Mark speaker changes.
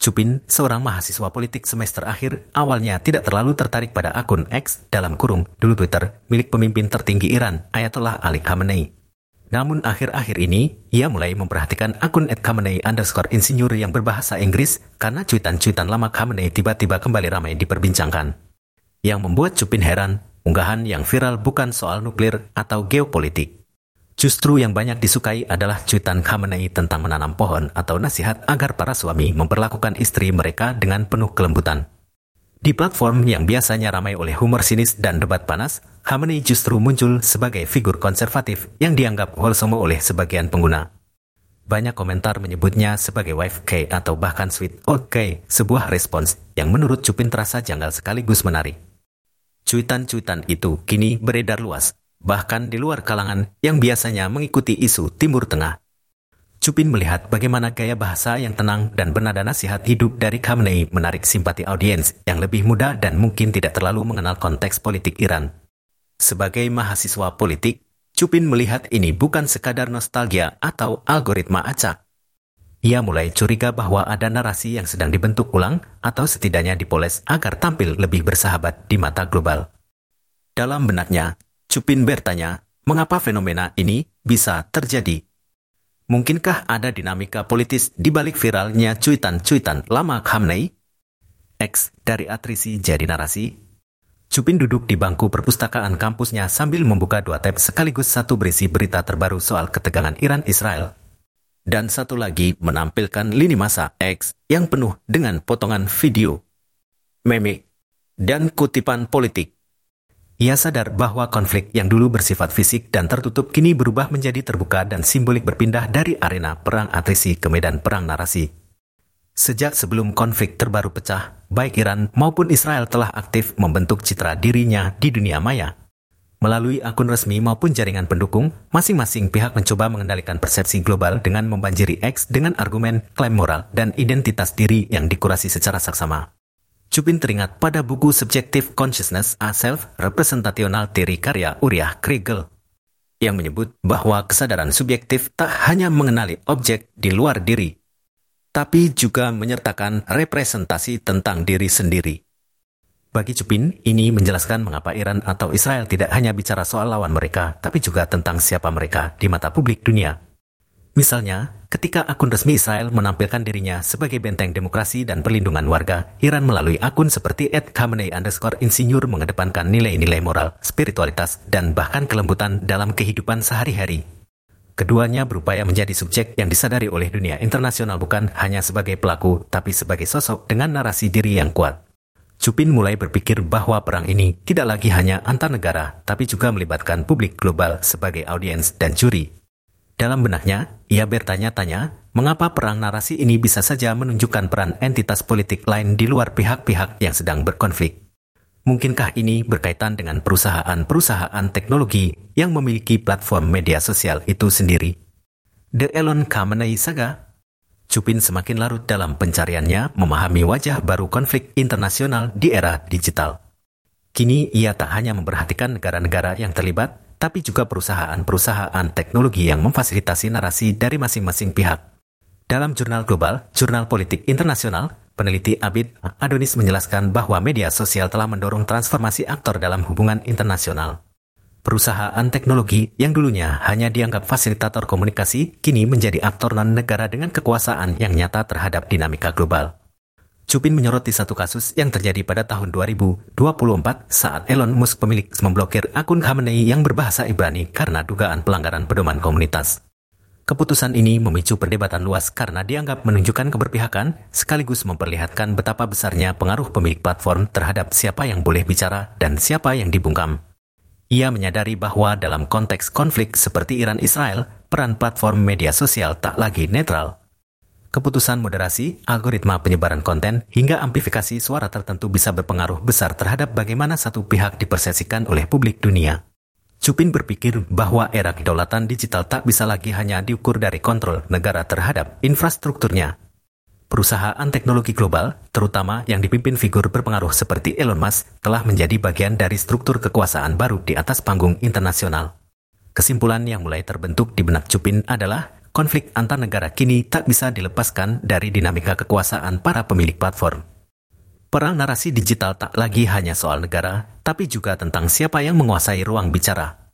Speaker 1: Chupin, seorang mahasiswa politik semester akhir, awalnya tidak terlalu tertarik pada akun X (dulu Twitter) milik pemimpin tertinggi Iran, Ayatollah Ali Khamenei. Namun akhir-akhir ini, ia mulai memperhatikan akun @Khamenei_insinyur yang berbahasa Inggris karena cuitan-cuitan lama Khamenei tiba-tiba kembali ramai diperbincangkan. Yang membuat Chupin heran, unggahan yang viral bukan soal nuklir atau geopolitik. Justru yang banyak disukai adalah cuitan Khamenei tentang menanam pohon atau nasihat agar para suami memperlakukan istri mereka dengan penuh kelembutan. Di platform yang biasanya ramai oleh humor sinis dan debat panas, Khamenei justru muncul sebagai figur konservatif yang dianggap wholesome oleh sebagian pengguna. Banyak komentar menyebutnya sebagai wife K atau bahkan sweet old K, sebuah respons yang menurut Chupin terasa janggal sekaligus menarik. Cuitan-cuitan itu kini beredar luas, bahkan di luar kalangan yang biasanya mengikuti isu Timur Tengah. Chupin melihat bagaimana gaya bahasa yang tenang dan bernada nasihat hidup dari Khamenei menarik simpati audiens yang lebih muda dan mungkin tidak terlalu mengenal konteks politik Iran. Sebagai mahasiswa politik, Chupin melihat ini bukan sekadar nostalgia atau algoritma acak. Ia mulai curiga bahwa ada narasi yang sedang dibentuk ulang atau setidaknya dipoles agar tampil lebih bersahabat di mata global. Dalam benaknya, Chupin bertanya, mengapa fenomena ini bisa terjadi? Mungkinkah ada dinamika politis di balik viralnya cuitan-cuitan lama Khamenei? X dari atrisi jadi narasi. Chupin duduk di bangku perpustakaan kampusnya sambil membuka 2 tab sekaligus, satu berisi berita terbaru soal ketegangan Iran-Israel. Dan satu lagi menampilkan lini masa X yang penuh dengan potongan video, meme, dan kutipan politik. Ia sadar bahwa konflik yang dulu bersifat fisik dan tertutup kini berubah menjadi terbuka dan simbolik, berpindah dari arena perang atrisi ke medan perang narasi. Sejak sebelum konflik terbaru pecah, baik Iran maupun Israel telah aktif membentuk citra dirinya di dunia maya. Melalui akun resmi maupun jaringan pendukung, masing-masing pihak mencoba mengendalikan persepsi global dengan membanjiri X dengan argumen, klaim moral, dan identitas diri yang dikurasi secara saksama. Chupin teringat pada buku Subjective Consciousness, A Self-Representational Theory karya Uriah Kriegel, yang menyebut bahwa kesadaran subjektif tak hanya mengenali objek di luar diri, tapi juga menyertakan representasi tentang diri sendiri. Bagi Chupin, ini menjelaskan mengapa Iran atau Israel tidak hanya bicara soal lawan mereka, tapi juga tentang siapa mereka di mata publik dunia. Misalnya, ketika akun resmi Israel menampilkan dirinya sebagai benteng demokrasi dan perlindungan warga, Iran melalui akun seperti @Khamenei_insinyur mengedepankan nilai-nilai moral, spiritualitas, dan bahkan kelembutan dalam kehidupan sehari-hari. Keduanya berupaya menjadi subjek yang disadari oleh dunia internasional bukan hanya sebagai pelaku, tapi sebagai sosok dengan narasi diri yang kuat. Chupin mulai berpikir bahwa perang ini tidak lagi hanya antar negara, tapi juga melibatkan publik global sebagai audiens dan juri. Dalam benaknya, ia bertanya-tanya, mengapa perang narasi ini bisa saja menunjukkan peran entitas politik lain di luar pihak-pihak yang sedang berkonflik. Mungkinkah ini berkaitan dengan perusahaan-perusahaan teknologi yang memiliki platform media sosial itu sendiri? The Elon Khamenei Saga. Chupin semakin larut dalam pencariannya memahami wajah baru konflik internasional di era digital. Kini ia tak hanya memperhatikan negara-negara yang terlibat, tapi juga perusahaan-perusahaan teknologi yang memfasilitasi narasi dari masing-masing pihak. Dalam jurnal global, Jurnal Politik Internasional, peneliti Abid Adonis menjelaskan bahwa media sosial telah mendorong transformasi aktor dalam hubungan internasional. Perusahaan teknologi yang dulunya hanya dianggap fasilitator komunikasi, kini menjadi aktor non-negara dengan kekuasaan yang nyata terhadap dinamika global. Chupin menyoroti satu kasus yang terjadi pada tahun 2024 saat Elon Musk pemilik memblokir akun Khamenei yang berbahasa Ibrani karena dugaan pelanggaran pedoman komunitas. Keputusan ini memicu perdebatan luas karena dianggap menunjukkan keberpihakan sekaligus memperlihatkan betapa besarnya pengaruh pemilik platform terhadap siapa yang boleh bicara dan siapa yang dibungkam. Ia menyadari bahwa dalam konteks konflik seperti Iran-Israel, peran platform media sosial tak lagi netral. Keputusan moderasi, algoritma penyebaran konten, hingga amplifikasi suara tertentu bisa berpengaruh besar terhadap bagaimana satu pihak dipersepsikan oleh publik dunia. Chupin berpikir bahwa era kedaulatan digital tak bisa lagi hanya diukur dari kontrol negara terhadap infrastrukturnya. Perusahaan teknologi global, terutama yang dipimpin figur berpengaruh seperti Elon Musk, telah menjadi bagian dari struktur kekuasaan baru di atas panggung internasional. Kesimpulan yang mulai terbentuk di benak Chupin adalah konflik antar negara kini tak bisa dilepaskan dari dinamika kekuasaan para pemilik platform. Perang narasi digital tak lagi hanya soal negara, tapi juga tentang siapa yang menguasai ruang bicara.